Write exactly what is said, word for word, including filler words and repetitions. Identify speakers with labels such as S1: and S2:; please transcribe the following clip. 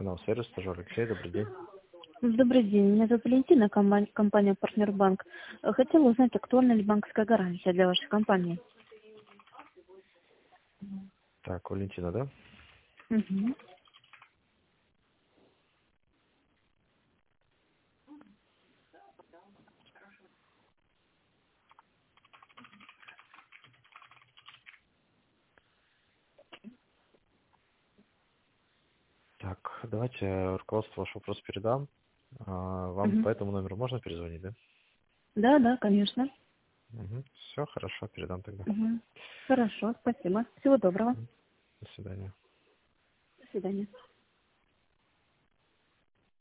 S1: Канал сервис, стажер Алексей, добрый день.
S2: Добрый день, меня зовут Валентина, комба- компания «Партнербанк». Э, Хотела узнать, актуальна ли банковская гарантия для вашей компании.
S1: Так, Валентина, да?
S2: Мгм.
S1: Так, давайте руководство ваш вопрос передам. А, Вам
S2: Мгм.
S1: по этому номеру можно перезвонить, да?
S2: Да, да, конечно.
S1: Угу. Все, хорошо, передам тогда.
S2: Мгм. Хорошо, спасибо. Всего доброго.
S1: До свидания.
S2: До свидания.